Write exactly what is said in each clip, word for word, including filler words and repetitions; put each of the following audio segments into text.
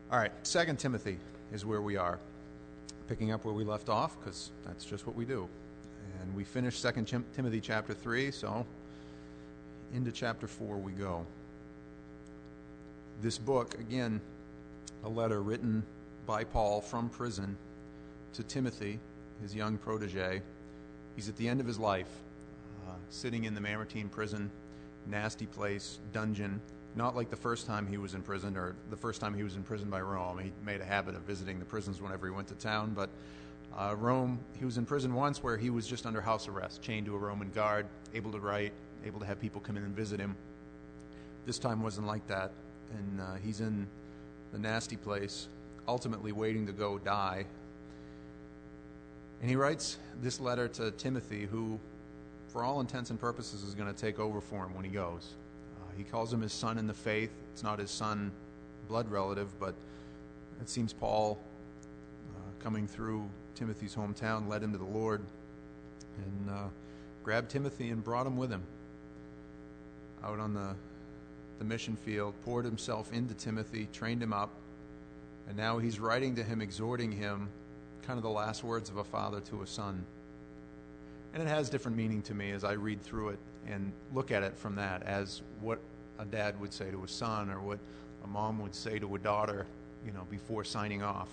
All right, Second Timothy is where we are, picking up where we left off, because that's just what we do. And we finished Second Timothy chapter three, so into chapter four we go. This book, again, a letter written by Paul from prison to Timothy, his young protege. He's at the end of his life, uh, sitting in the Mamertine prison, nasty place, dungeon, not like the first time he was in prison, or the first time he was in prison by Rome. He made a habit of visiting the prisons whenever he went to town, but uh, Rome, he was in prison once where he was just under house arrest, chained to a Roman guard, able to write, able to have people come in and visit him. This time wasn't like that, and uh, he's in the nasty place, ultimately waiting to go die. And he writes this letter to Timothy, who, for all intents and purposes, is going to take over for him when he goes. He calls him his son in the faith. It's not his son, blood relative, but it seems Paul, uh, coming through Timothy's hometown, led him to the Lord and uh, grabbed Timothy and brought him with him out on the, the mission field, poured himself into Timothy, trained him up, and now he's writing to him, exhorting him, kind of the last words of a father to a son. And it has different meaning to me as I read through it and look at it from that as what a dad would say to a son, or what a mom would say to a daughter, you know, before signing off.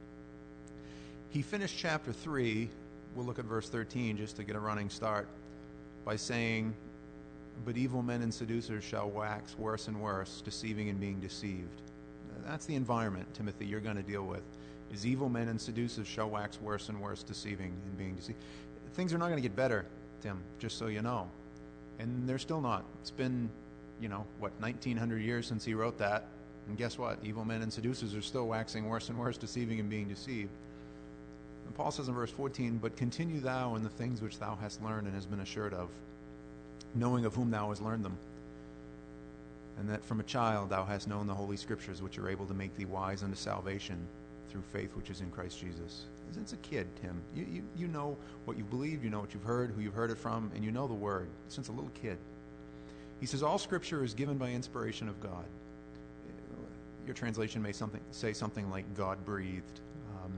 He finished chapter three, we'll look at verse thirteen just to get a running start, by saying, "But evil men and seducers shall wax worse and worse, deceiving and being deceived." That's the environment, Timothy, you're going to deal with, is evil men and seducers shall wax worse and worse, deceiving and being deceived. Things are not going to get better, Tim, just so you know. And they're still not. It's been, you know, what, nineteen hundred years since he wrote that. And guess what? Evil men and seducers are still waxing worse and worse, deceiving and being deceived. And Paul says in verse fourteen, "But continue thou in the things which thou hast learned and hast been assured of, knowing of whom thou hast learned them, and that from a child thou hast known the holy scriptures, which are able to make thee wise unto salvation through faith which is in Christ Jesus." Since a kid, Tim, you, you, you know what you believe, you know what you've heard, who you've heard it from, and you know the word since a little kid. He says, all scripture is given by inspiration of God. Your translation may something, say something like God-breathed. Um,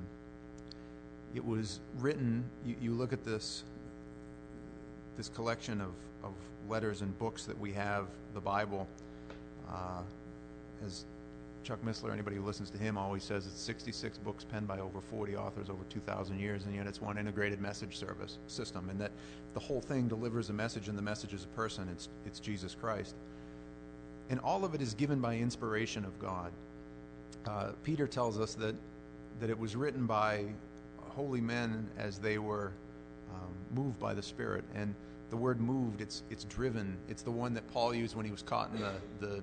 it was written, you, you look at this, this collection of, of letters and books that we have, the Bible, uh, as Chuck Missler, anybody who listens to him, always says it's sixty-six books penned by over forty authors over two thousand years, and yet it's one integrated message service system, and that the whole thing delivers a message, and the message is a person. It's, it's Jesus Christ. And all of it is given by inspiration of God. Uh, Peter tells us that, that it was written by holy men as they were um, moved by the Spirit. And the word moved, it's, it's driven. It's the one that Paul used when he was caught in the... the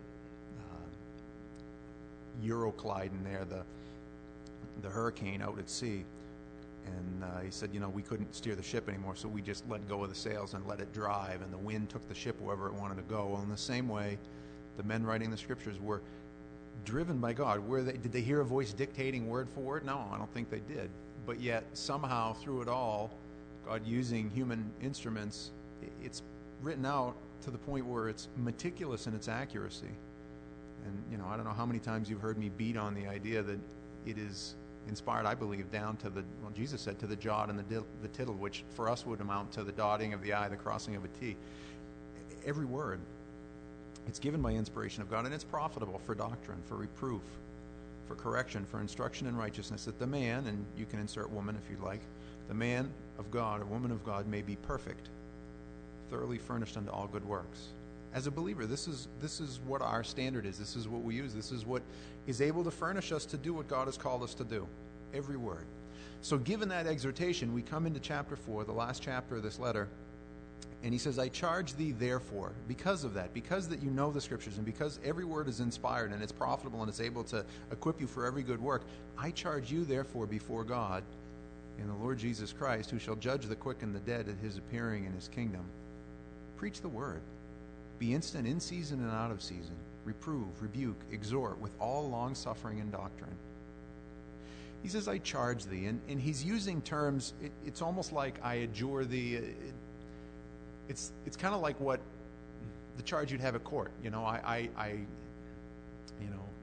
Euroclydon there, the the hurricane out at sea, and uh, he said, you know, we couldn't steer the ship anymore, so we just let go of the sails and let it drive, and the wind took the ship wherever it wanted to go. Well, in the same way, the men writing the scriptures were driven by God. Were they, did they hear a voice dictating word for word? No, I don't think they did. But yet, somehow, through it all, God using human instruments, it's written out to the point where it's meticulous in its accuracy. And, you know, I don't know how many times you've heard me beat on the idea that it is inspired, I believe, down to the, well, Jesus said, to the jot and the, dil, the tittle, which for us would amount to the dotting of the I, the crossing of a T. Every word, it's given by inspiration of God, and it's profitable for doctrine, for reproof, for correction, for instruction in righteousness, that the man, and you can insert woman if you'd like, the man of God or woman of God may be perfect, thoroughly furnished unto all good works. As a believer, this is this is what our standard is. This is what we use. This is what is able to furnish us to do what God has called us to do. Every word. So given that exhortation, we come into chapter four, the last chapter of this letter, and he says, I charge thee therefore, because of that, because that you know the scriptures, and because every word is inspired and it's profitable and it's able to equip you for every good work, I charge you therefore before God and the Lord Jesus Christ, who shall judge the quick and the dead at his appearing in his kingdom. Preach the word. Be instant in season and out of season. Reprove, rebuke, exhort with all long-suffering and doctrine. He says, I charge thee. And, and he's using terms, it, it's almost like I adjure thee. It, it's it's kind of like what the charge you'd have at court. You know, I, I, I, you know,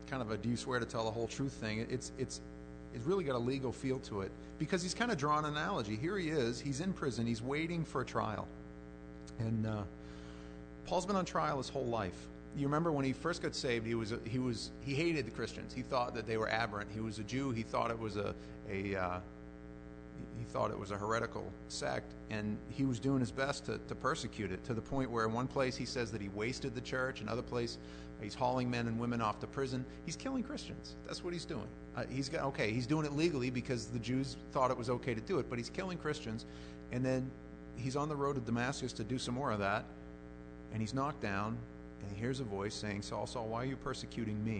kind of a do you swear to tell the whole truth thing. It's it's it's really got a legal feel to it, because he's kind of drawn an analogy. Here he is, he's in prison, he's waiting for a trial. And uh, Paul's been on trial his whole life. You remember when he first got saved, he was he was he hated the Christians. He thought that they were aberrant. He was a Jew. He thought it was a a uh, he thought it was a heretical sect, and he was doing his best to, to persecute it, to the point where in one place he says that he wasted the church, another place he's hauling men and women off to prison. He's killing Christians. That's what he's doing. Uh, he's got okay. He's doing it legally because the Jews thought it was okay to do it, but he's killing Christians. And then he's on the road to Damascus to do some more of that, and he's knocked down, and he hears a voice saying, "Saul, Saul, why are you persecuting me?"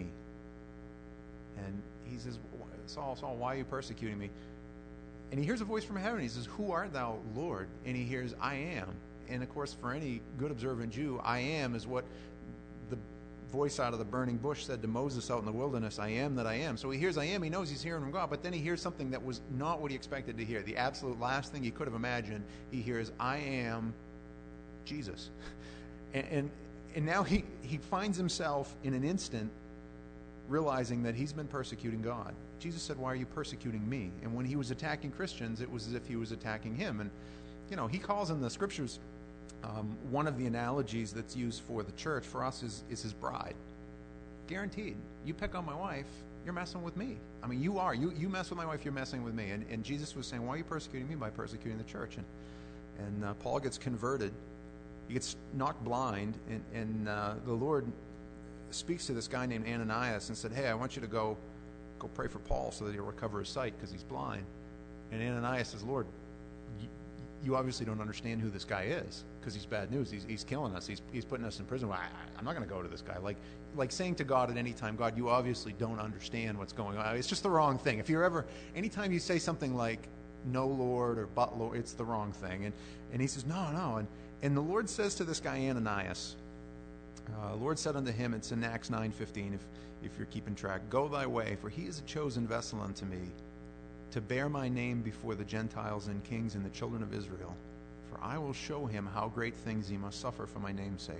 And he says, "Saul, Saul, why are you persecuting me?" And he hears a voice from heaven. He says, "Who art thou, Lord?" And he hears, "I am." And of course, for any good observant Jew, "I am" is what the voice out of the burning bush said to Moses out in the wilderness, "I am that I am." So he hears "I am," he knows he's hearing from God, but then he hears something that was not what he expected to hear. The absolute last thing he could have imagined. He hears, "I am Jesus." And, and, and now he, he finds himself in an instant realizing that he's been persecuting God. Jesus said, "Why are you persecuting me?" And when he was attacking Christians, it was as if he was attacking him. And, you know, he calls in the scriptures, um, one of the analogies that's used for the church, for us, is, is his bride. Guaranteed. You pick on my wife, you're messing with me. I mean, you are. You you mess with my wife, you're messing with me. And, and Jesus was saying, "Why are you persecuting me?" By persecuting the church. And, and uh, Paul gets converted. He gets knocked blind, and, and uh, the Lord speaks to this guy named Ananias and said, "Hey, I want you to go go pray for Paul so that he'll recover his sight because he's blind." And Ananias says, "Lord, you, you obviously don't understand who this guy is, because he's bad news. He's, he's killing us. He's, he's putting us in prison. Well, I, I'm not going to go to this guy." Like, like saying to God at any time, "God, you obviously don't understand what's going on." It's just the wrong thing. If you're ever, anytime you say something like, "No, Lord," or "But, Lord," it's the wrong thing. And, and he says, "No, no." And, and the Lord says to this guy, Ananias, Uh, Lord said unto him, it's in Acts nine fifteen, if, if you're keeping track, "Go thy way, for he is a chosen vessel unto me, to bear my name before the Gentiles and kings and the children of Israel. For I will show him how great things he must suffer for my name's sake."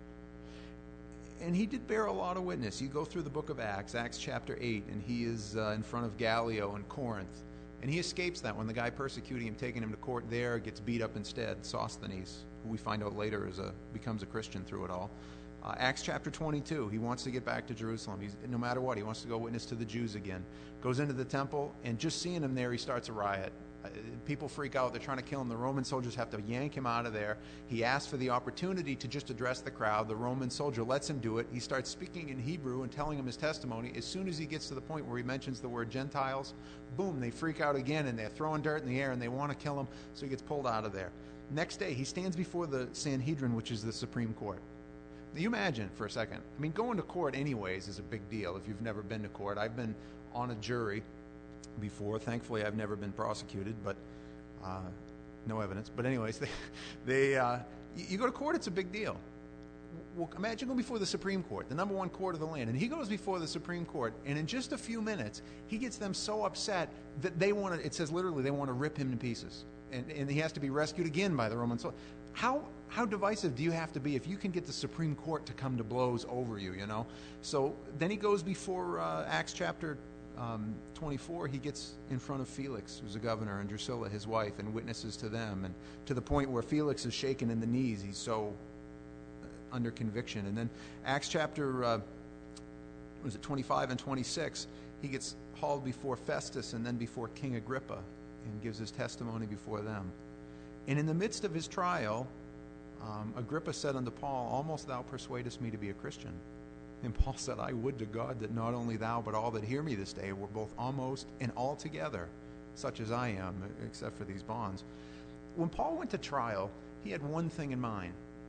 And he did bear a lot of witness. You go through the book of Acts, Acts chapter eight, and he is uh, in front of Gallio in Corinth. And he escapes that when the guy persecuting him, taking him to court there, gets beat up instead. Sosthenes, who we find out later is a, becomes a Christian through it all. Uh, Acts chapter twenty-two, he wants to get back to Jerusalem. He's, no matter what, he wants to go witness to the Jews again. Goes into the temple, and just seeing him there, he starts a riot. Uh, people freak out. They're trying to kill him. The Roman soldiers have to yank him out of there. He asks for the opportunity to just address the crowd. The Roman soldier lets him do it. He starts speaking in Hebrew and telling him his testimony. As soon as he gets to the point where he mentions the word Gentiles, boom, they freak out again, and they're throwing dirt in the air, and they want to kill him, so he gets pulled out of there. Next day, he stands before the Sanhedrin, which is the Supreme Court. Now, you imagine for a second. I mean, going to court anyways is a big deal if you've never been to court. I've been on a jury before. Thankfully, I've never been prosecuted, but uh, no evidence. But anyways, they, they uh, you go to court, it's a big deal. Well, imagine going before the Supreme Court, the number one court of the land, and he goes before the Supreme Court, and in just a few minutes, he gets them so upset that they want to, it says literally, they want to rip him to pieces. And, and he has to be rescued again by the Roman soldiers. How how divisive do you have to be if you can get the Supreme Court to come to blows over you, you know? So then he goes before uh, Acts chapter um, twenty-four. He gets in front of Felix, who's a governor, and Drusilla, his wife, and witnesses to them, and to the point where Felix is shaken in the knees. He's so uh, under conviction. And then Acts chapter, uh, was it twenty-five and twenty-six, he gets hauled before Festus and then before King Agrippa and gives his testimony before them. And in the midst of his trial, um, Agrippa said unto Paul, "Almost thou persuadest me to be a Christian." And Paul said, "I would to God that not only thou, but all that hear me this day were both almost and altogether such as I am, except for these bonds." When Paul went to trial, he had one thing in mind.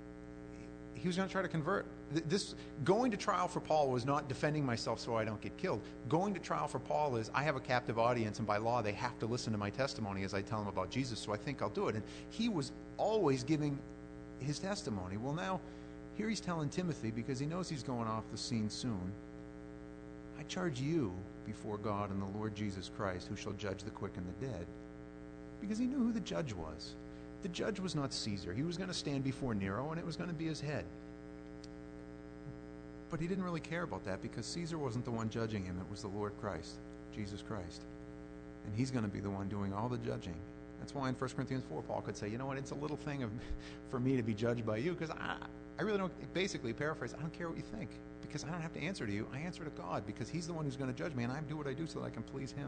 He was going to try to convert. This going to trial for Paul was not defending myself so I don't get killed. Going to trial for Paul is, I have a captive audience, and by law they have to listen to my testimony as I tell them about Jesus, so I think I'll do it. And he was always giving his testimony. Well, now, here he's telling Timothy, because he knows he's going off the scene soon, "I charge you before God and the Lord Jesus Christ, who shall judge the quick and the dead." Because he knew who the judge was. The judge was not Caesar. He was going to stand before Nero, and it was going to be his head. But he didn't really care about that because Caesar wasn't the one judging him. It was the Lord Christ, Jesus Christ. And he's going to be the one doing all the judging. That's why in First Corinthians four, Paul could say, you know what, it's a little thing of, for me to be judged by you, because I, I really don't, basically paraphrase, I don't care what you think, because I don't have to answer to you. I answer to God, because he's the one who's going to judge me, and I do what I do so that I can please him.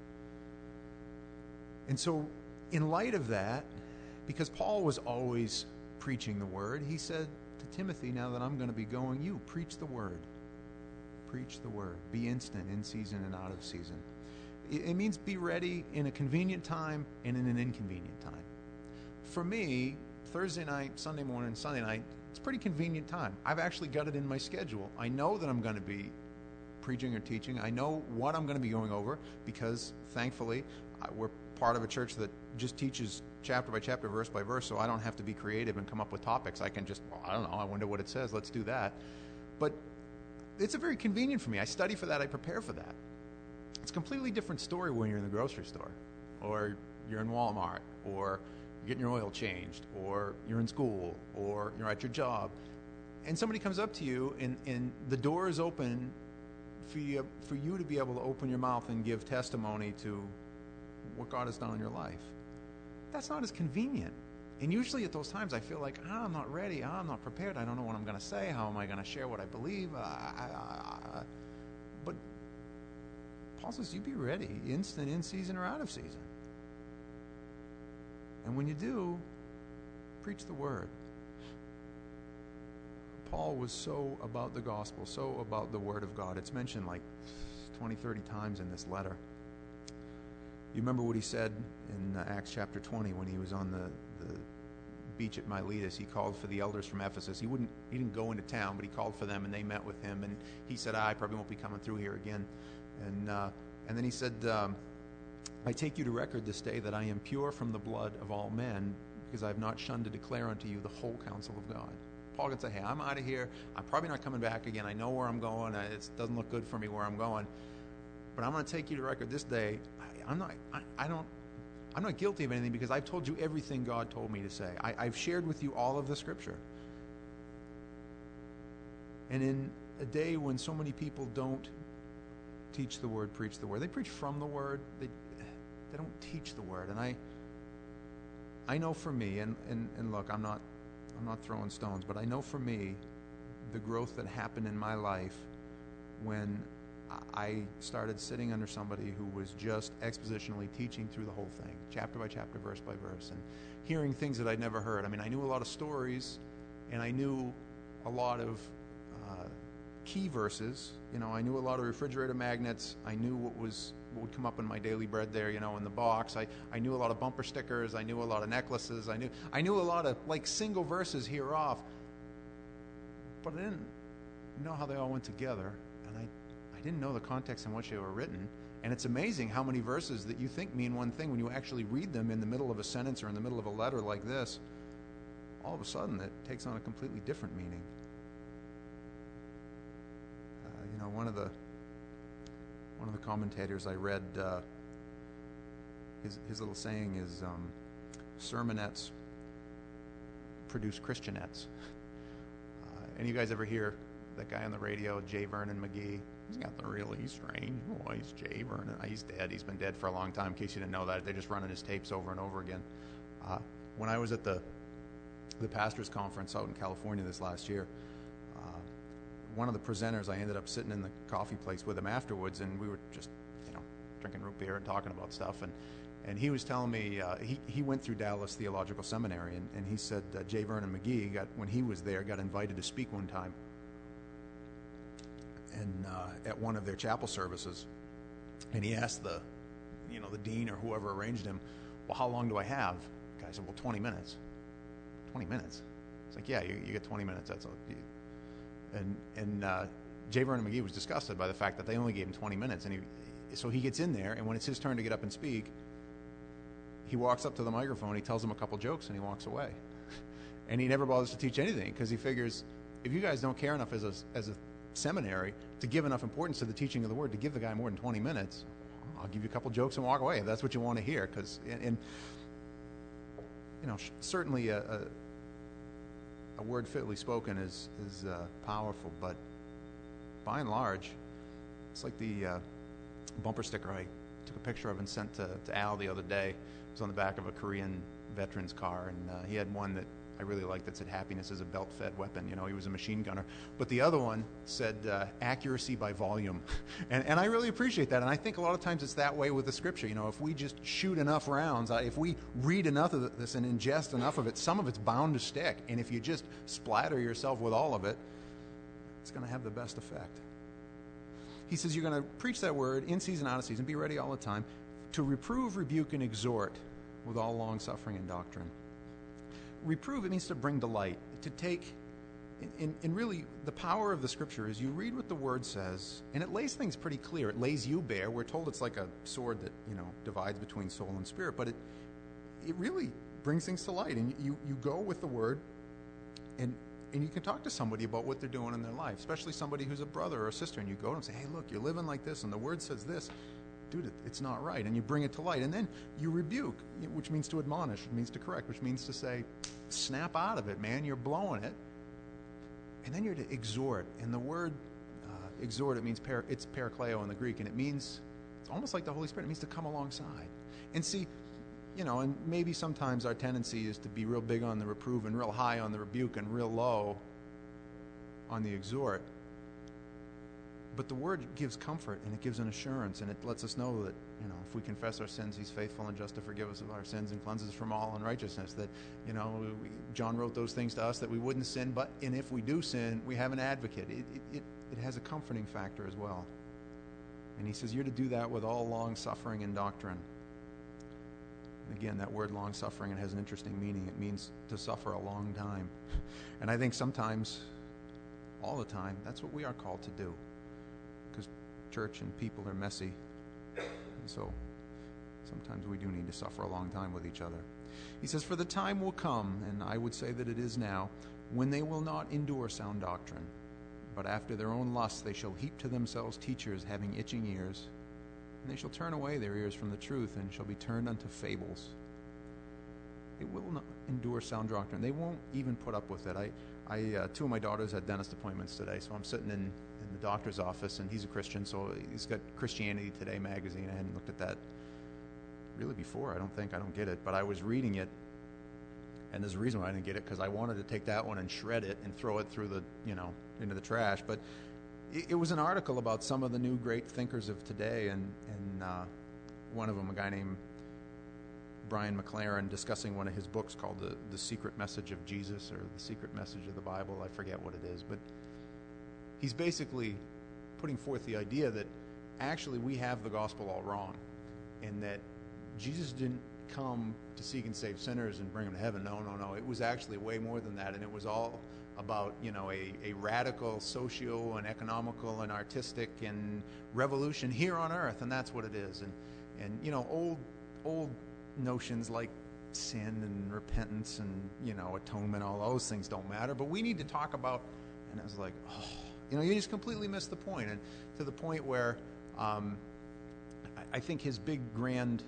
And so, in light of that, because Paul was always preaching the word, he said to Timothy, now that I'm going to be going, you preach the word. Preach the word. Be instant in season and out of season. It means be ready in a convenient time and in an inconvenient time. For me, Thursday night, Sunday morning, Sunday night, it's a pretty convenient time. I've actually got it in my schedule. I know that I'm going to be preaching or teaching. I know what I'm going to be going over because, thankfully, we're part of a church that just teaches chapter by chapter, verse by verse, so I don't have to be creative and come up with topics. I can just, well, I don't know, I wonder what it says. Let's do that. But it's a very convenient for me. I study for that. I prepare for that. It's a completely different story when you're in the grocery store, or you're in Walmart, or you're getting your oil changed, or you're in school, or you're at your job, and somebody comes up to you, and, and the door is open for you, for you to be able to open your mouth and give testimony to what God has done in your life. That's not as convenient. And usually at those times I feel like, ah, I'm not ready, ah, I'm not prepared, I don't know what I'm going to say, how am I going to share what I believe? Uh, I, I, I, but Paul says, you be ready, instant, in season or out of season. And when you do, preach the word. Paul was so about the gospel, so about the word of God. It's mentioned like twenty, thirty times in this letter. You remember what he said in uh, Acts chapter twenty when he was on the, the beach at Miletus. He called for the elders from Ephesus. He wouldn't. He didn't go into town, but he called for them, and they met with him. And he said, ah, I probably won't be coming through here again. And uh, and then he said, um, I take you to record this day that I am pure from the blood of all men, because I have not shunned to declare unto you the whole counsel of God. Paul can say, hey, I'm out of here. I'm probably not coming back again. I know where I'm going. It doesn't look good for me where I'm going. But I'm going to take you to record this day. I, I'm not. I, I don't. I'm not guilty of anything because I've told you everything God told me to say. I, I've shared with you all of the Scripture. And in a day when so many people don't teach the word, preach the word, they preach from the word. They they don't teach the word. And I I know for me, and, and, and look, I'm not I'm not throwing stones, but I know for me, the growth that happened in my life when I started sitting under somebody who was just expositionally teaching through the whole thing, chapter by chapter, verse by verse, and hearing things that I'd never heard. I mean, I knew a lot of stories, and I knew a lot of uh, key verses. You know, I knew a lot of refrigerator magnets. I knew what was what would come up in my daily bread there, you know, in the box. I, I knew a lot of bumper stickers. I knew a lot of necklaces. I knew I knew a lot of, like, single verses here or off, but I didn't know how they all went together, and I I didn't know the context in which they were written. And it's amazing how many verses that you think mean one thing, when you actually read them in the middle of a sentence or in the middle of a letter like this, all of a sudden it takes on a completely different meaning. Uh, you know, one of the one of the commentators I read, uh, his his little saying is, um, sermonettes produce Christianettes. Uh, any of you guys ever hear that guy on the radio, J. Vernon McGee? He's got the really strange voice, J. Vernon. He's dead. He's been dead for a long time. In case you didn't know that, they're just running his tapes over and over again. Uh, when I was at the the pastors' conference out in California this last year, uh, one of the presenters, I ended up sitting in the coffee place with him afterwards, and we were just, you know, drinking root beer and talking about stuff. And and he was telling me uh, he he went through Dallas Theological Seminary, and, and he said uh, J. Vernon McGee got when he was there got invited to speak one time. And uh, at one of their chapel services, and he asked the, you know, the dean or whoever arranged him, well, how long do I have? The guy said, well, twenty minutes. twenty minutes? It's like, yeah, you, you get twenty minutes. That's all. And and uh, J. Vernon McGee was disgusted by the fact that they only gave him twenty minutes, and he, so he gets in there, and when it's his turn to get up and speak, he walks up to the microphone, he tells them a couple jokes, and he walks away. And he never bothers to teach anything because he figures, if you guys don't care enough as a as a seminary to give enough importance to the teaching of the word to give the guy more than twenty minutes, I'll give you a couple jokes and walk away if that's what you want to hear. Because and, and you know, certainly a, a, a word fitly spoken is is uh, powerful, but by and large, it's like the uh, bumper sticker I took a picture of and sent to, to Al the other day. It was on the back of a Korean veteran's car, and uh, he had one that I really liked that said happiness is a belt-fed weapon. You know, he was a machine gunner. But the other one said uh, accuracy by volume. and, and I really appreciate that. And I think a lot of times it's that way with the Scripture. You know, if we just shoot enough rounds, uh, if we read enough of this and ingest enough of it, some of it's bound to stick. And if you just splatter yourself with all of it, it's going to have the best effect. He says you're going to preach that word in season, out of season, be ready all the time, to reprove, rebuke, and exhort with all long-suffering and doctrine. Reprove, it means to bring delight, to take, and, and really the power of the Scripture is you read what the Word says, and it lays things pretty clear. It lays you bare. We're told it's like a sword that, you know, divides between soul and spirit, but it it really brings things to light, and you, you go with the Word, and and you can talk to somebody about what they're doing in their life, especially somebody who's a brother or a sister, and you go to them and say, hey, look, you're living like this, and the Word says this. Dude, it's not right, and you bring it to light, and then you rebuke, which means to admonish, it means to correct, which means to say, snap out of it, man, you're blowing it, and then you're to exhort, and the word uh, exhort, it means par- it's parakleo in the Greek, and it means, it's almost like the Holy Spirit, it means to come alongside, and see, you know, and maybe sometimes our tendency is to be real big on the reprove and real high on the rebuke and real low on the exhort. But the Word gives comfort, and it gives an assurance, and it lets us know that, you know, if we confess our sins, He's faithful and just to forgive us of our sins and cleanse us from all unrighteousness. That, you know, we, John wrote those things to us that we wouldn't sin, but and if we do sin, we have an advocate. It, it, it, it has a comforting factor as well. And he says you're to do that with all long-suffering and doctrine. And again, that word long-suffering, it has an interesting meaning. It means to suffer a long time. And I think sometimes, all the time, that's what we are called to do. Because church and people are messy, and so sometimes we do need to suffer a long time with each other. He says, for the time will come, and I would say that it is now, when they will not endure sound doctrine, but after their own lusts they shall heap to themselves teachers having itching ears, and they shall turn away their ears from the truth, and shall be turned unto fables. They will not endure sound doctrine. They won't even put up with it. I, I uh, two of my daughters had dentist appointments today, so I'm sitting in in the doctor's office, and he's a Christian, so he's got Christianity Today magazine. I hadn't looked at that really before. I don't think I don't get it, but I was reading it, and there's a reason why I didn't get it, because I wanted to take that one and shred it and throw it through the, you know, into the trash. But it, it was an article about some of the new great thinkers of today, and and uh, one of them, a guy named Brian McLaren, discussing one of his books called the the Secret Message of Jesus, or the Secret Message of the Bible. I forget what it is, but he's basically putting forth the idea that actually we have the gospel all wrong, and that Jesus didn't come to seek and save sinners and bring them to heaven. No, no, no. It was actually way more than that, and it was all about, you know, a, a radical socio and economical and artistic and revolution here on earth, and that's what it is. And, and you know, old old notions like sin and repentance and, you know, atonement, all those things don't matter, but we need to talk about, and I was like, oh, you know, you just completely missed the point, and to the point where um, I, I think his big grand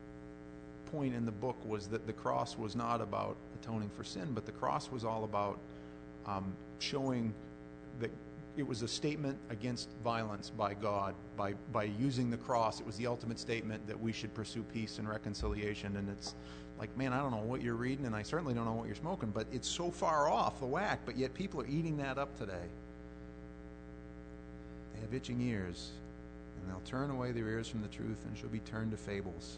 point in the book was that the cross was not about atoning for sin, but the cross was all about um, showing that it was a statement against violence by God. By by using the cross, it was the ultimate statement that we should pursue peace and reconciliation. And it's like, man, I don't know what you're reading, and I certainly don't know what you're smoking, but it's so far off the whack, but yet people are eating that up today. They have itching ears, and they'll turn away their ears from the truth and shall be turned to fables.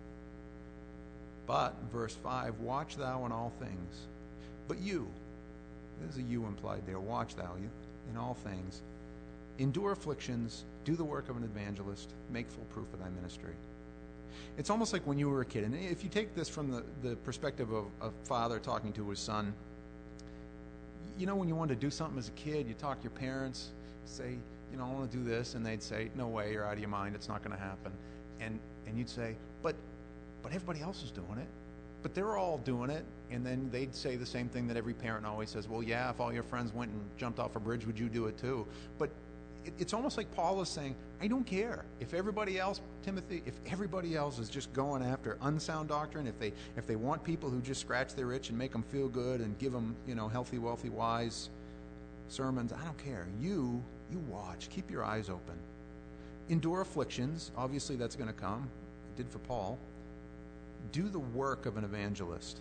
But, verse five, watch thou in all things. But you, there's a you implied there, watch thou you in all things. Endure afflictions, do the work of an evangelist, make full proof of thy ministry. It's almost like when you were a kid, and if you take this from the, the perspective of a father talking to his son, you know, when you wanted to do something as a kid, you talk to your parents, say, you know, I want to do this, and they'd say, no way, you're out of your mind, it's not going to happen. And and you'd say, but but everybody else is doing it. But they're all doing it, and then they'd say the same thing that every parent always says, well, yeah, if all your friends went and jumped off a bridge, would you do it too? But it, it's almost like Paul is saying, I don't care. If everybody else, Timothy, if everybody else is just going after unsound doctrine, if they if they want people who just scratch their itch and make them feel good and give them, you know, healthy, wealthy, wise sermons, I don't care. You You watch. Keep your eyes open. Endure afflictions. Obviously, that's going to come. It did for Paul. Do the work of an evangelist.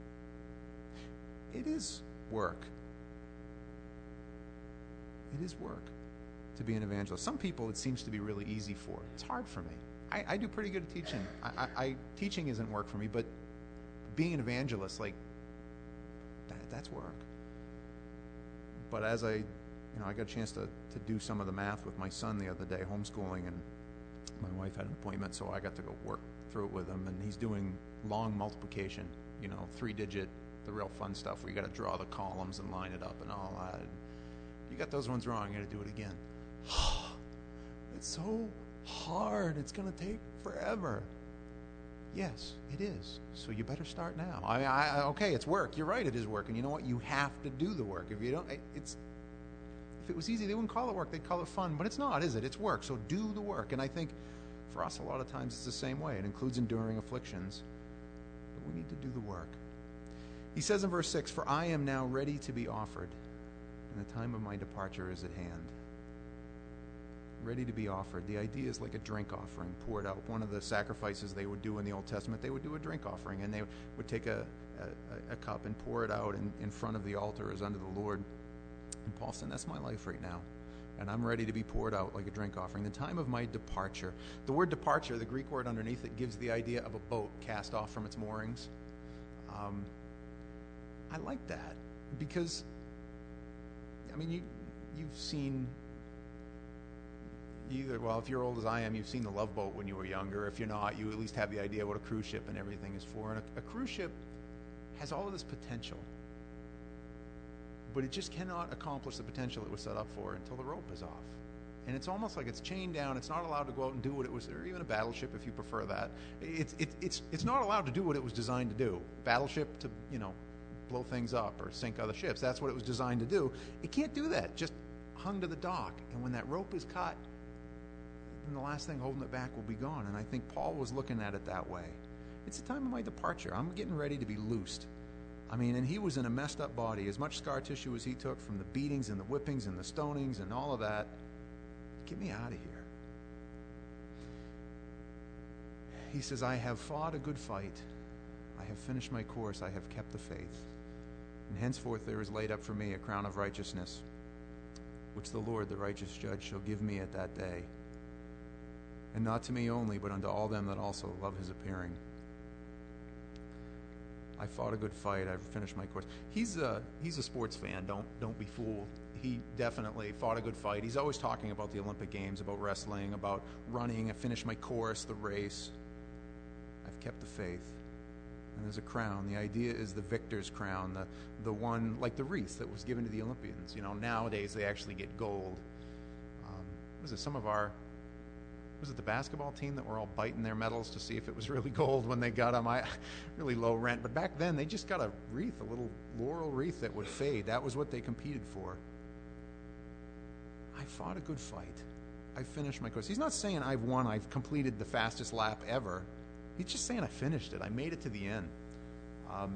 It is work. It is work to be an evangelist. Some people it seems to be really easy for. It's hard for me. I, I do pretty good at teaching. I, I, I teaching isn't work for me, but being an evangelist, like, that, that's work. But as I, you know, I got a chance to, to do some of the math with my son the other day, homeschooling, and my wife had an appointment, so I got to go work through it with him, and he's doing long multiplication, you know, three-digit, the real fun stuff where you got to draw the columns and line it up and all that. You got those ones wrong, you got to do it again. It's so hard. It's going to take forever. Yes, it is. So you better start now. I, I, okay, it's work. You're right, it is work. And you know what? You have to do the work. If you don't, it's. If it was easy, they wouldn't call it work. They'd call it fun. But it's not, is it? It's work. So do the work. And I think for us, a lot of times it's the same way. It includes enduring afflictions. But we need to do the work. He says in verse six, "For I am now ready to be offered, and the time of my departure is at hand." Ready to be offered. The idea is like a drink offering poured out. One of the sacrifices they would do in the Old Testament, they would do a drink offering, and they would take a, a, a cup and pour it out in, in front of the altar as unto the Lord. And Paul said, that's my life right now, and I'm ready to be poured out like a drink offering. The time of my departure. The word departure, the Greek word underneath it, gives the idea of a boat cast off from its moorings. Um, I like that because, I mean, you, you've seen... Either, well, if you're old as I am, you've seen the Love Boat when you were younger. If you're not, you at least have the idea what a cruise ship and everything is for. And a, a cruise ship has all of this potential, but it just cannot accomplish the potential it was set up for until the rope is off. And it's almost like it's chained down. It's not allowed to go out and do what it was, or even a battleship if you prefer that. It's it, it's it's not allowed to do what it was designed to do. Battleship to, you know, blow things up or sink other ships. That's what it was designed to do. It can't do that. Just hung to the dock. And when that rope is cut, and the last thing holding it back will be gone. And I think Paul was looking at it that way. It's the time of my departure. I'm getting ready to be loosed. I mean, and he was in a messed up body. As much scar tissue as he took from the beatings and the whippings and the stonings and all of that, get me out of here. He says, I have fought a good fight. I have finished my course. I have kept the faith. And henceforth there is laid up for me a crown of righteousness, which the Lord, the righteous judge, shall give me at that day. And not to me only, but unto all them that also love his appearing. I fought a good fight. I've finished my course. He's a, he's a sports fan. Don't, don't be fooled. He definitely fought a good fight. He's always talking about the Olympic Games, about wrestling, about running. I finished my course, the race. I've kept the faith. And there's a crown. The idea is the victor's crown, the, the one, like the wreath that was given to the Olympians. You know, nowadays they actually get gold. Um, was it some of our... Was it the basketball team that were all biting their medals to see if it was really gold when they got them? I, really low rent. But back then, they just got a wreath, a little laurel wreath that would fade. That was what they competed for. I fought a good fight. I finished my course. He's not saying I've won, I've completed the fastest lap ever. He's just saying I finished it. I made it to the end. Um,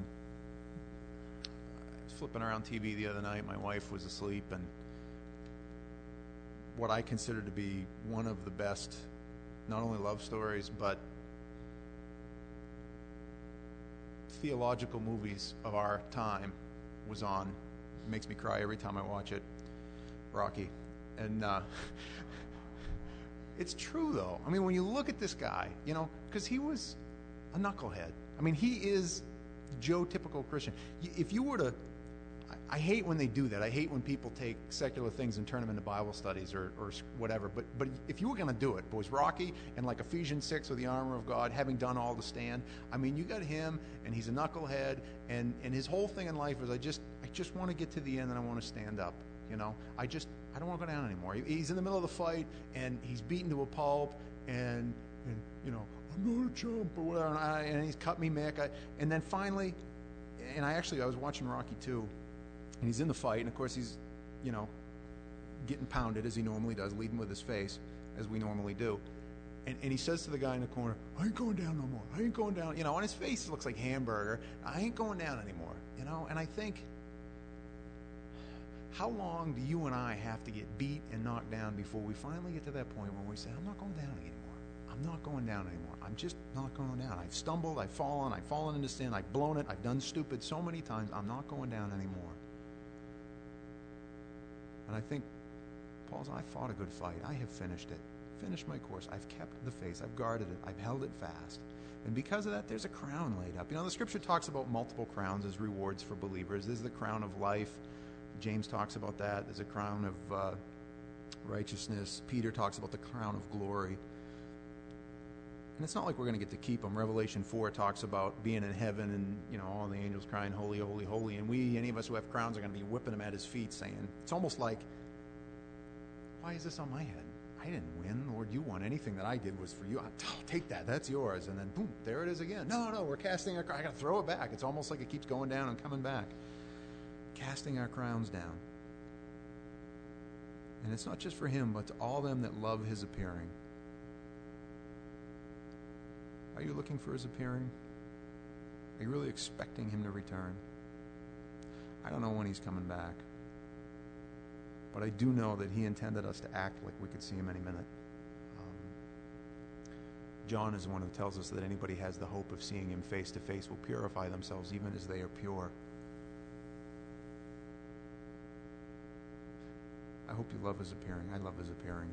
I was flipping around T V the other night. My wife was asleep, and what I consider to be one of the best, not only love stories, but theological movies of our time was on. It makes me cry every time I watch it. Rocky. And uh, it's true, though. I mean, when you look at this guy, you know, because he was a knucklehead. I mean, he is Joe typical Christian. If you were to... I hate when they do that. I hate when people take secular things and turn them into Bible studies or, or whatever. But but if you were going to do it, boys, Rocky and like Ephesians six or the armor of God, having done all to stand. I mean, you got him, and he's a knucklehead, and, and his whole thing in life is I just I just want to get to the end and I want to stand up. You know, I just I don't want to go down anymore. He's in the middle of the fight and he's beaten to a pulp, and and you know I'm going to jump or whatever, and, I, and he's cut me, Mick. I, and then finally, and I actually I was watching Rocky two. And he's in the fight, and of course he's, you know, getting pounded as he normally does, leading with his face, as we normally do. And, and he says to the guy in the corner, I ain't going down no more. I ain't going down. You know, on his face it looks like hamburger. I ain't going down anymore. You know, and I think, How long do you and I have to get beat and knocked down before we finally get to that point where we say, I'm not going down anymore. I'm not going down anymore. I'm just not going down. I've stumbled, I've fallen, I've fallen into sin, I've blown it, I've done stupid so many times. I'm not going down anymore. And I think Paul's, I fought a good fight. I have finished it. Finished my course. I've kept the faith. I've guarded it. I've held it fast. And because of that, there's a crown laid up. You know, the Scripture talks about multiple crowns as rewards for believers. There's the crown of life. James talks about that. There's a crown of uh, righteousness. Peter talks about the crown of glory. And it's not like we're going to get to keep them. Revelation four talks about being in heaven and, you know, all the angels crying, holy, holy, holy. And we, any of us who have crowns, are going to be whipping them at his feet saying, it's almost like, why is this on my head? I didn't win, Lord. You won. Anything that I did was for you. I'll take that. That's yours. And then, boom, there it is again. No, no, we're casting our crown. I got to throw it back. It's almost like it keeps going down and coming back. Casting our crowns down. And it's not just for him, but to all them that love his appearing. Are you looking for his appearing? Are you really expecting him to return? I don't know when he's coming back. But I do know that he intended us to act like we could see him any minute. Um, John is the one who tells us that anybody has the hope of seeing him face to face will purify themselves even as they are pure. I hope you love his appearing. I love his appearing.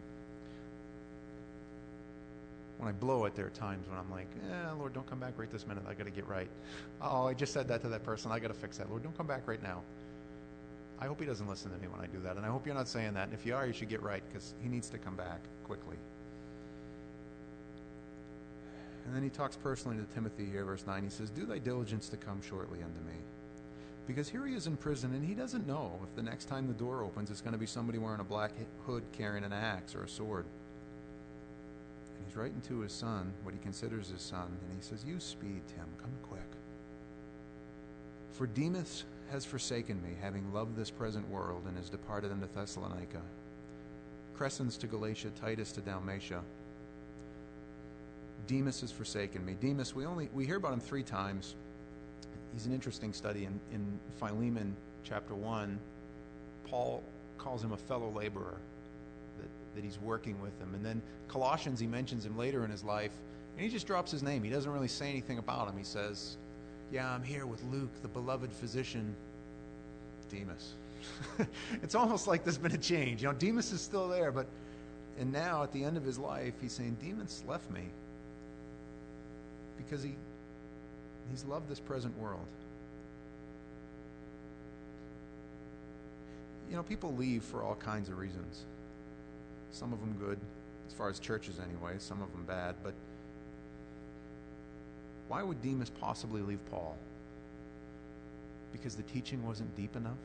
When I blow it, there are times when I'm like, eh, Lord, don't come back right this minute. I got to get right. Oh, I just said that to that person. I got to fix that. Lord, don't come back right now. I hope he doesn't listen to me when I do that, and I hope you're not saying that. And if you are, you should get right, because he needs to come back quickly. And then he talks personally to Timothy here, verse nine. He says, do thy diligence to come shortly unto me. Because here he is in prison, and he doesn't know if the next time the door opens, it's going to be somebody wearing a black hood carrying an axe or a sword. And he's writing to his son, what he considers his son, and he says, you speed, Tim, come quick. For Demas has forsaken me, having loved this present world, and is departed unto Thessalonica. Crescens to Galatia, Titus to Dalmatia. Demas has forsaken me. Demas, we only we hear about him three times. He's an interesting study. In, in Philemon chapter one, Paul calls him a fellow laborer, that, that he's working with him. And then Colossians, he mentions him later in his life, and he just drops his name. He doesn't really say anything about him. He says, yeah, I'm here with Luke, the beloved physician, Demas. It's almost like there's been a change. You know, Demas is still there, but, and now at the end of his life, he's saying, Demas left me because he, he's loved this present world. You know, people leave for all kinds of reasons. Some of them good, as far as churches anyway, some of them bad, but why would Demas possibly leave Paul? Because the teaching wasn't deep enough?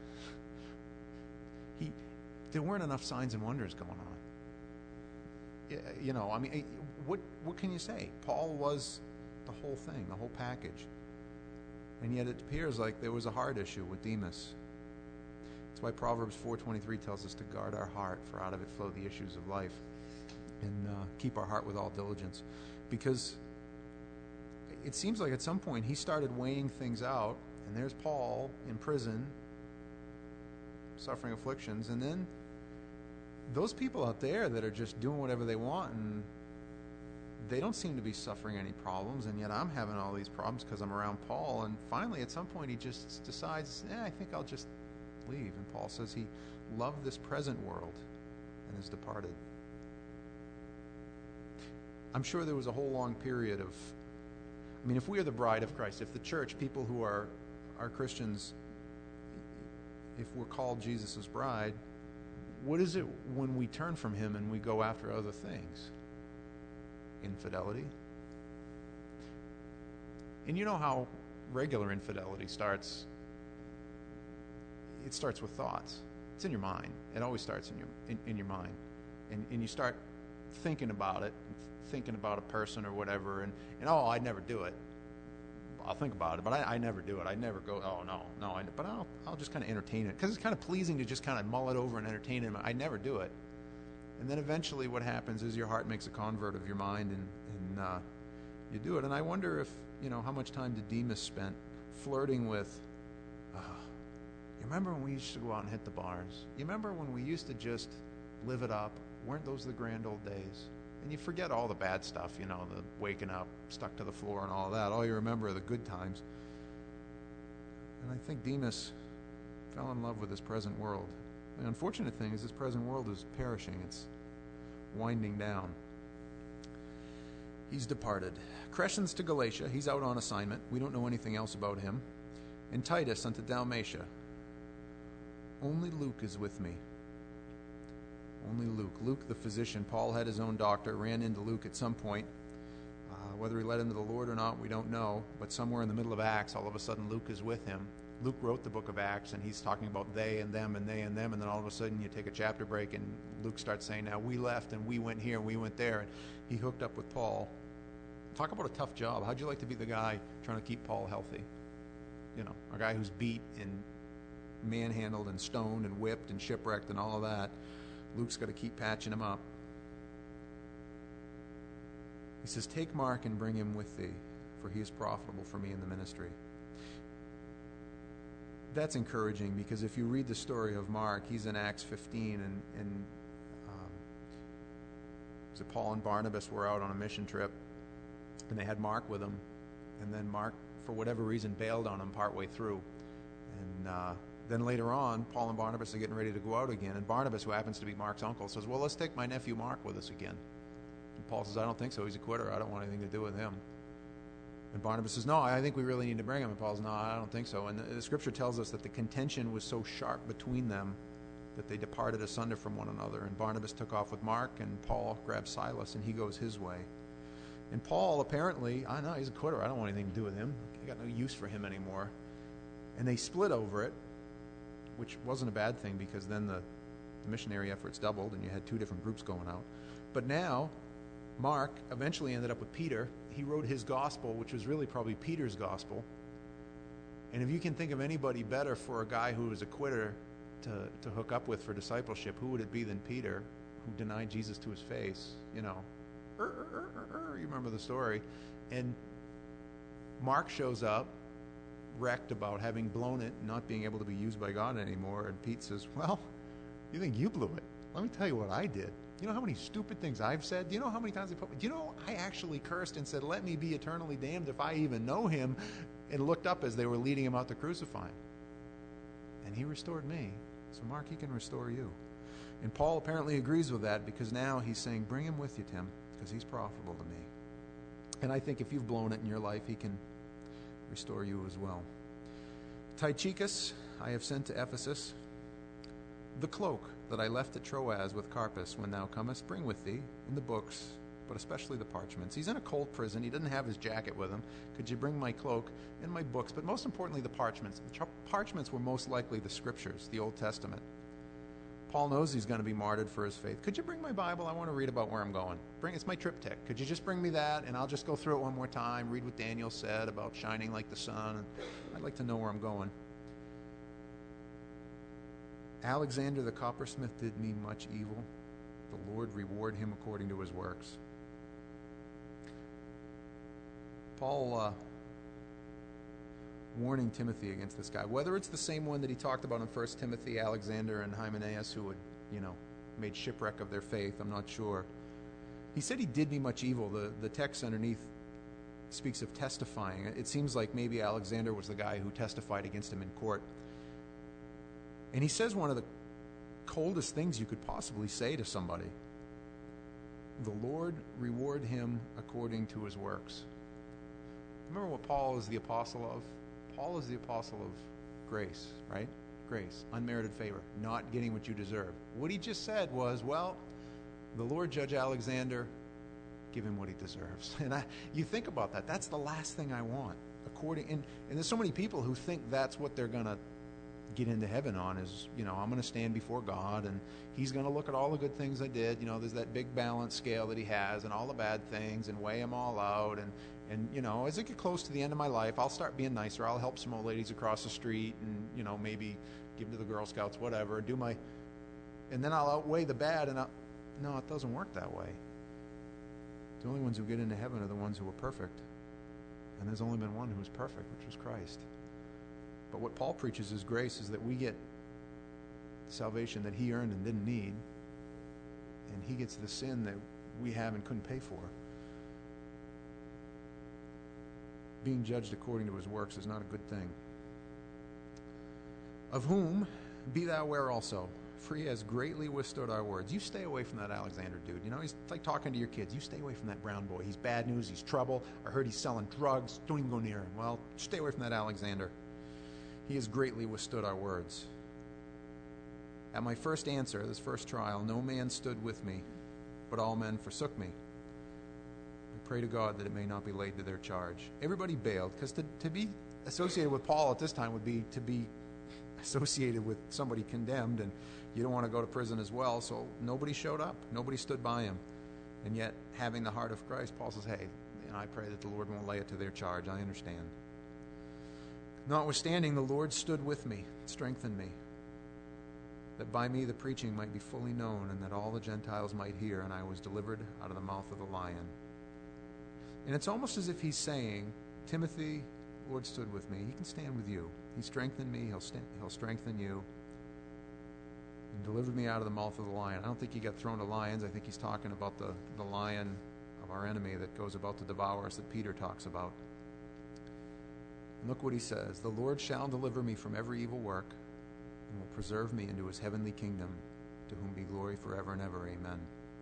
He, there weren't enough signs and wonders going on. You know, I mean, what what can you say? Paul was the whole thing, the whole package. And yet it appears like there was a heart issue with Demas. That's why Proverbs four twenty-three tells us to guard our heart, for out of it flow the issues of life. And uh, keep our heart with all diligence. Because it seems like at some point he started weighing things out, and there's Paul in prison, suffering afflictions, and then those people out there that are just doing whatever they want, and they don't seem to be suffering any problems, and yet I'm having all these problems because I'm around Paul. And finally, at some point, he just decides, eh, I think I'll just leave. And Paul says he loved this present world and has departed. I'm sure there was a whole long period of, I mean, if we are the bride of Christ, if the church, people who are, are Christians, if we're called Jesus' bride, what is it when we turn from him and we go after other things? Infidelity. And you know how regular infidelity starts? It starts with thoughts. It's in your mind. It always starts in your in, in your mind. And, and you start thinking about it, thinking about a person or whatever, and, and oh, I'd never do it. I'll think about it, but I, I never do it. I never go, oh, no, no. I, but I'll, I'll just kind of entertain it, because it's kind of pleasing to just kind of mull it over and entertain it. I never do it. And then eventually what happens is your heart makes a convert of your mind, and, and uh, you do it. And I wonder if, you know, how much time did Demas spent flirting with uh, You remember when we used to go out and hit the bars? You remember when we used to just live it up? Weren't those the grand old days? And you forget all the bad stuff, you know, the waking up, stuck to the floor and all that. All you remember are the good times. And I think Demas fell in love with this present world. The unfortunate thing is this present world is perishing. It's winding down. He's departed. Crescens to Galatia. He's out on assignment. We don't know anything else about him. And Titus unto Dalmatia. Only Luke is with me. Only Luke. Luke, the physician. Paul had his own doctor, ran into Luke at some point. Uh, whether he led him to the Lord or not, we don't know. But somewhere in the middle of Acts, all of a sudden Luke is with him. Luke wrote the book of Acts, and he's talking about they and them and they and them, and then all of a sudden you take a chapter break, and Luke starts saying, now we left, and we went here, and we went there, and he hooked up with Paul. Talk about a tough job. How'd you like to be the guy trying to keep Paul healthy? You know, a guy who's beat and manhandled and stoned and whipped and shipwrecked and all of that. Luke's got to keep patching him up. He says, take Mark and bring him with thee, for he is profitable for me in the ministry. That's encouraging, because if you read the story of Mark, he's in Acts fifteen, and, and um, so Paul and Barnabas were out on a mission trip, and they had Mark with them, and then Mark, for whatever reason, bailed on him partway through. And uh, then later on, Paul and Barnabas are getting ready to go out again, and Barnabas, who happens to be Mark's uncle, says, well, let's take my nephew Mark with us again. And Paul says, I don't think so. He's a quitter. I don't want anything to do with him. And Barnabas says, no, I think we really need to bring him. And Paul says, no, I don't think so. And the, the scripture tells us that the contention was so sharp between them that they departed asunder from one another. And Barnabas took off with Mark, and Paul grabbed Silas, and he goes his way. And Paul, apparently, I know, he's a quitter. I don't want anything to do with him. I got no use for him anymore. And they split over it, which wasn't a bad thing, because then the, the missionary efforts doubled, and you had two different groups going out. But now, Mark eventually ended up with Peter. He wrote his gospel, which was really probably Peter's gospel. And if you can think of anybody better for a guy who was a quitter to, to hook up with for discipleship, who would it be than Peter, who denied Jesus to his face? You know, er, er, er, er, er, you remember the story. And Mark shows up, wrecked about having blown it, not being able to be used by God anymore. And Pete says, well, you think you blew it? Let me tell you what I did. You know how many stupid things I've said? Do you know how many times I put... Do you know I actually cursed and said, let me be eternally damned if I even know him, and looked up as they were leading him out to crucify him. And he restored me. So Mark, he can restore you. And Paul apparently agrees with that, because now he's saying, bring him with you, Tim, because he's profitable to me. And I think if you've blown it in your life, he can restore you as well. Tychicus I have sent to Ephesus. The cloak that I left at Troas with Carpus, when thou comest, bring with thee, and the books, but especially the parchments. He's in a cold prison. He doesn't have his jacket with him. Could you bring my cloak and my books? But most importantly, the parchments. The parchments were most likely the scriptures, the Old Testament. Paul knows he's going to be martyred for his faith. Could you bring my Bible? I want to read about where I'm going. Bring It's my triptych. Could you just bring me that, and I'll just go through it one more time, read what Daniel said about shining like the sun. And I'd like to know where I'm going. Alexander the coppersmith did me much evil. The Lord reward him according to his works. Paul uh, warning Timothy against this guy. Whether it's the same one that he talked about in First Timothy, Alexander and Hymenaeus, who had, you know, made shipwreck of their faith, I'm not sure. He said he did me much evil. The, the text underneath speaks of testifying. It seems like maybe Alexander was the guy who testified against him in court. And he says one of the coldest things you could possibly say to somebody. The Lord reward him according to his works. Remember what Paul is the apostle of? Paul is the apostle of grace, right? Grace, unmerited favor, not getting what you deserve. What he just said was, well, the Lord judge Alexander, give him what he deserves. And I, you think about that. That's the last thing I want. According, and, and there's so many people who think that's what they're going to get into heaven on is, you know, I'm going to stand before God, and he's going to look at all the good things I did. You know, there's that big balance scale that he has, and all the bad things, and weigh them all out. And, and you know, as I get close to the end of my life, I'll start being nicer. I'll help some old ladies across the street, and, you know, maybe give to the Girl Scouts, whatever, do my, and then I'll outweigh the bad. And I'll, no, it doesn't work that way. The only ones who get into heaven are the ones who are perfect. And there's only been one who was perfect, which was Christ. But what Paul preaches is grace, is that we get salvation that he earned and didn't need, and he gets the sin that we have and couldn't pay for. Being judged according to his works is not a good thing. Of whom be thou aware also, for he has greatly withstood our words. You stay away from that Alexander dude. You know, he's like talking to your kids. You stay away from that brown boy. He's bad news. He's trouble. I heard he's selling drugs. Don't even go near him. Well, stay away from that Alexander. He has greatly withstood our words. At my first answer, this first trial, no man stood with me, but all men forsook me. I pray to God that it may not be laid to their charge. Everybody bailed, because to, to be associated with Paul at this time would be to be associated with somebody condemned, and you don't want to go to prison as well, so nobody showed up. Nobody stood by him. And yet, having the heart of Christ, Paul says, hey, you know, I pray that the Lord won't lay it to their charge. I understand. Notwithstanding, the Lord stood with me, strengthened me, that by me the preaching might be fully known, and that all the Gentiles might hear, and I was delivered out of the mouth of the lion. And it's almost as if he's saying, Timothy, the Lord stood with me. He can stand with you. He strengthened me. He'll, st- he'll strengthen you. And delivered me out of the mouth of the lion. I don't think he got thrown to lions. I think he's talking about the, the lion of our enemy that goes about to devour us, that Peter talks about. And look what he says. The Lord shall deliver me from every evil work, and will preserve me into his heavenly kingdom, to whom be glory forever and ever. Amen.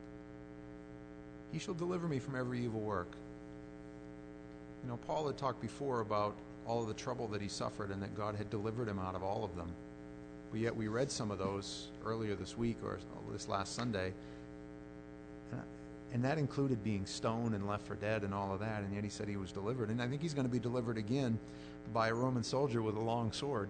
He shall deliver me from every evil work. You know, Paul had talked before about all of the trouble that he suffered, and that God had delivered him out of all of them. But yet we read some of those earlier this week, or this last Sunday, and that included being stoned and left for dead and all of that, and yet he said he was delivered. And I think he's going to be delivered again by a Roman soldier with a long sword.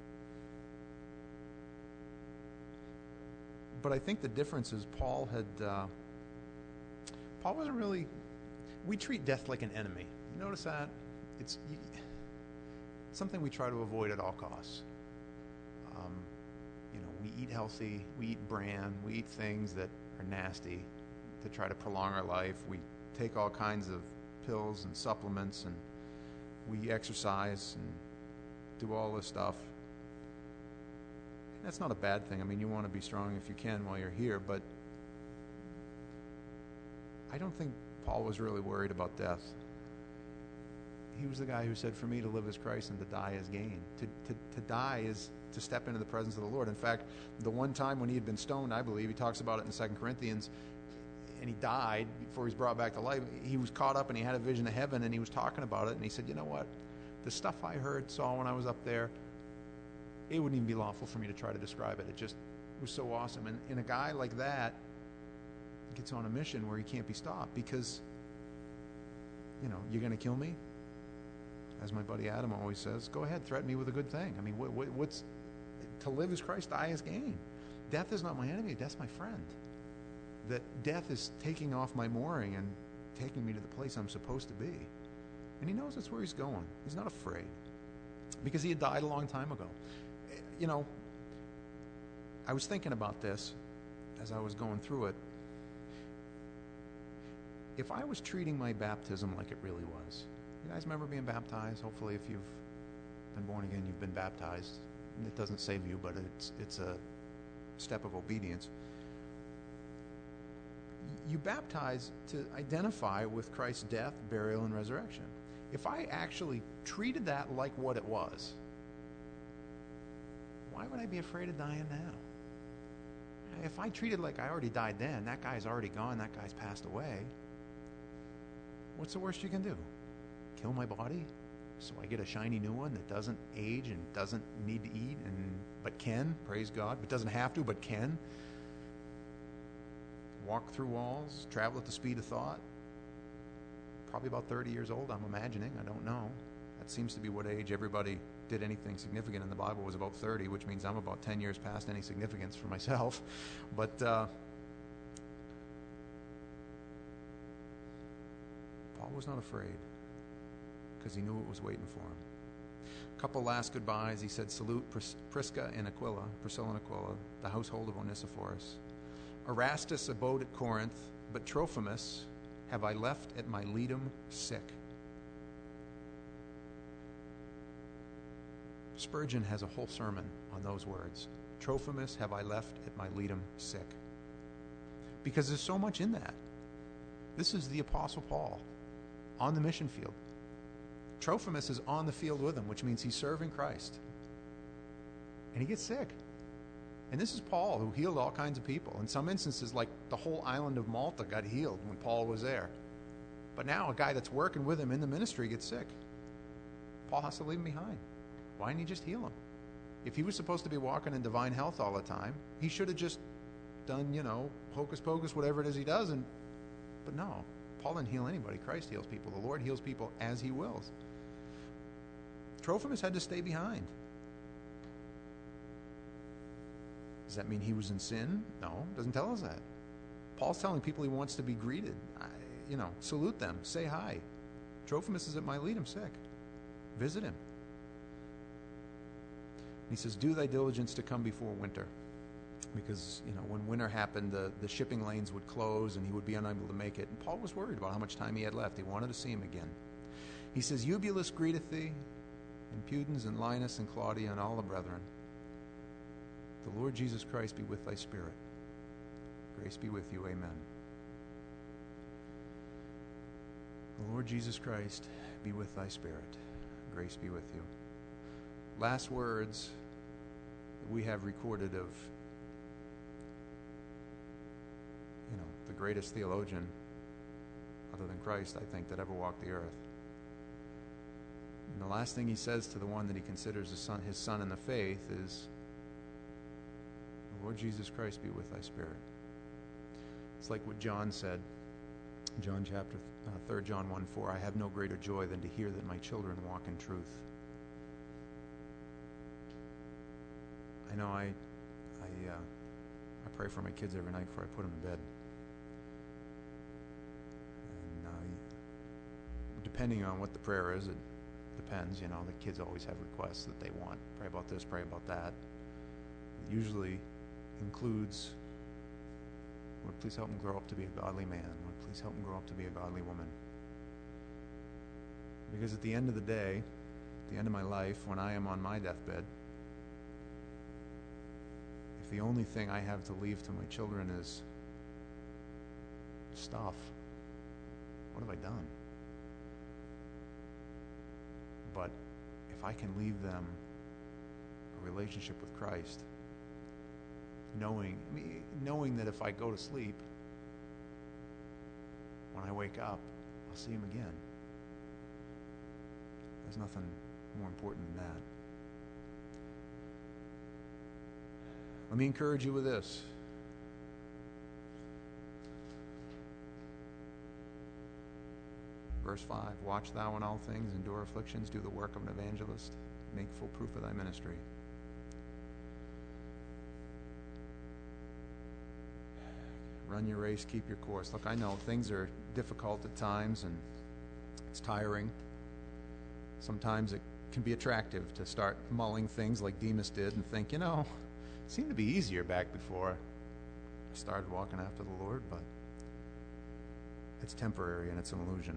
But I think the difference is Paul had, uh, Paul wasn't really, we treat death like an enemy. You notice that? It's you, something we try to avoid at all costs. Um, you know, we eat healthy, we eat bran, we eat things that are nasty to try to prolong our life. We take all kinds of pills and supplements, and we exercise and do all this stuff. And that's not a bad thing. I mean, you want to be strong if you can while you're here, but I don't think Paul was really worried about death. He was the guy who said, for me to live is Christ and to die is gain. To, to, to die is to step into the presence of the Lord. In fact, the one time when he had been stoned, I believe, he talks about it in Second Corinthians, and he died before he was brought back to life. He was caught up and he had a vision of heaven, and he was talking about it, and he said, you know what? The stuff I heard, saw when I was up there, it wouldn't even be lawful for me to try to describe it. It just was so awesome. And, and a guy like that gets on a mission where he can't be stopped because, you know, you're going to kill me? As my buddy Adam always says, go ahead, threaten me with a good thing. I mean, what, what, what's, to live is Christ, die is gain. Death is not my enemy, death's my friend. That death is taking off my mooring and taking me to the place I'm supposed to be. And he knows that's where he's going. He's not afraid. Because he had died a long time ago. You know, I was thinking about this as I was going through it. If I was treating my baptism like it really was, you guys remember being baptized? Hopefully if you've been born again, you've been baptized. It doesn't save you, but it's it's a step of obedience. You baptize to identify with Christ's death, burial, and resurrection. If I actually treated that like what it was, why would I be afraid of dying now? If I treated like I already died then, that guy's already gone, that guy's passed away, what's the worst you can do? Kill my body so I get a shiny new one that doesn't age and doesn't need to eat, and but can, praise God, but doesn't have to, but can. Walk through walls, travel at the speed of thought. Probably about thirty years old, I'm imagining. I don't know. That seems to be what age everybody did anything significant in the Bible was about thirty, which means I'm about ten years past any significance for myself. But uh, Paul was not afraid because he knew what was waiting for him. A couple last goodbyes. He said, salute Pris- Prisca and Aquila, Priscilla and Aquila, the household of Onesiphorus. Erastus abode at Corinth, but Trophimus have I left at Miletum sick. Spurgeon has a whole sermon on those words. Trophimus have I left at Miletum sick. Because there's so much in that. This is the Apostle Paul on the mission field. Trophimus is on the field with him, which means he's serving Christ. And he gets sick. And this is Paul, who healed all kinds of people. In some instances, like the whole island of Malta got healed when Paul was there. But now a guy that's working with him in the ministry gets sick. Paul has to leave him behind. Why didn't he just heal him? If he was supposed to be walking in divine health all the time, he should have just done, you know, hocus pocus, whatever it is he does. And But no, Paul didn't heal anybody. Christ heals people. The Lord heals people as he wills. Trophimus had to stay behind. Does that mean he was in sin? No, it doesn't tell us that. Paul's telling people he wants to be greeted. I, you know, salute them, say hi. Trophimus is at Miletum sick. Visit him. He says, do thy diligence to come before winter. Because, you know, when winter happened, the, the shipping lanes would close and he would be unable to make it. And Paul was worried about how much time he had left. He wanted to see him again. He says, Eubulus greeteth thee, and Pudens and Linus and Claudia and all the brethren. The Lord Jesus Christ be with thy spirit. Grace be with you. Amen. The Lord Jesus Christ be with thy spirit. Grace be with you. Last words that we have recorded of, you know, the greatest theologian other than Christ, I think, that ever walked the earth. And the last thing he says to the one that he considers his son, his son in the faith is, Lord Jesus Christ be with thy spirit. It's like what John said, John chapter uh, third John one four, I have no greater joy than to hear that my children walk in truth. I know I I, uh, I pray for my kids every night before I put them to bed. And uh, depending on what the prayer is, it depends. You know, the kids always have requests that they want. Pray about this, pray about that. It usually includes, Lord, please help him grow up to be a godly man. Lord, please help him grow up to be a godly woman. Because at the end of the day, at the end of my life, when I am on my deathbed, if the only thing I have to leave to my children is stuff, what have I done? But if I can leave them a relationship with Christ, knowing, I mean, knowing that if I go to sleep, when I wake up, I'll see him again. There's nothing more important than that. Let me encourage you with this. Verse five, watch thou in all things, endure afflictions, do the work of an evangelist, make full proof of thy ministry. Run your race, keep your course. Look, I know things are difficult at times and it's tiring. Sometimes it can be attractive to start mulling things like Demas did and think, you know, it seemed to be easier back before I started walking after the Lord, but it's temporary and it's an illusion.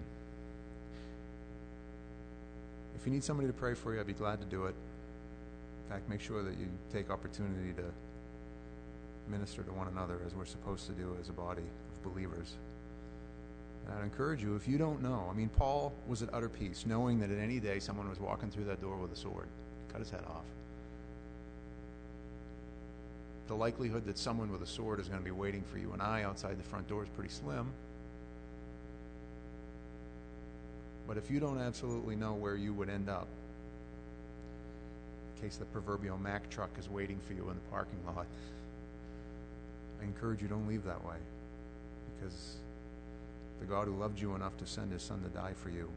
If you need somebody to pray for you, I'd be glad to do it. In fact, make sure that you take opportunity to minister to one another as we're supposed to do as a body of believers. And I'd encourage you, if you don't know, I mean, Paul was at utter peace, knowing that at any day someone was walking through that door with a sword, cut his head off. The likelihood that someone with a sword is going to be waiting for you and I outside the front door is pretty slim. But if you don't absolutely know where you would end up, in case the proverbial Mack truck is waiting for you in the parking lot, I encourage you, don't leave that way, because the God who loved you enough to send his son to die for you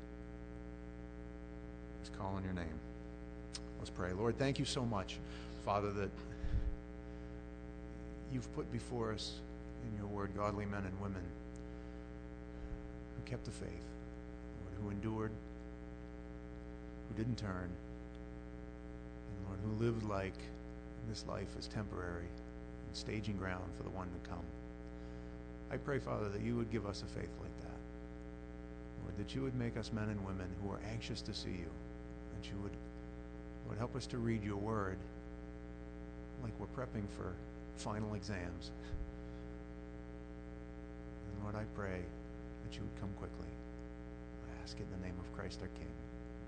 is calling your name. Let's pray. Lord, thank you so much, Father, that you've put before us in your word godly men and women who kept the faith, Lord, who endured, who didn't turn, and Lord, who lived like this life is temporary, staging ground for the one to come. I pray, Father, that you would give us a faith like that. Lord, that you would make us men and women who are anxious to see you, that you would, Lord, help us to read your word like we're prepping for final exams. And Lord, I pray that you would come quickly. I ask it in the name of Christ our King.